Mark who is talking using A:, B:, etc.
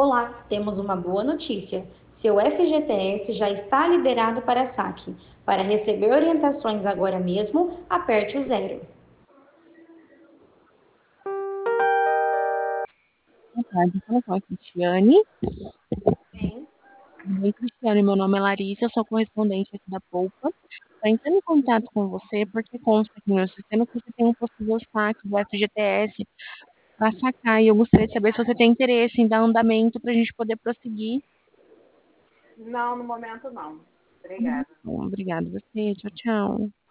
A: Olá, temos uma boa notícia. Seu FGTS já está liberado para saque. Para receber orientações agora mesmo, aperte o zero.
B: Boa tarde, fala com a Cristiane.
A: Sim.
B: Oi, Cristiane, meu nome é Larissa, eu sou correspondente aqui da Poupa. Estou entrando em contato com você porque consta aqui no meu sistema que você tem um possível saque do FGTS para sacar e eu gostaria de saber se você tem interesse em dar andamento para a gente poder prosseguir.
C: Não, no momento não. Obrigada.
B: Bom, obrigada a você, tchau, tchau.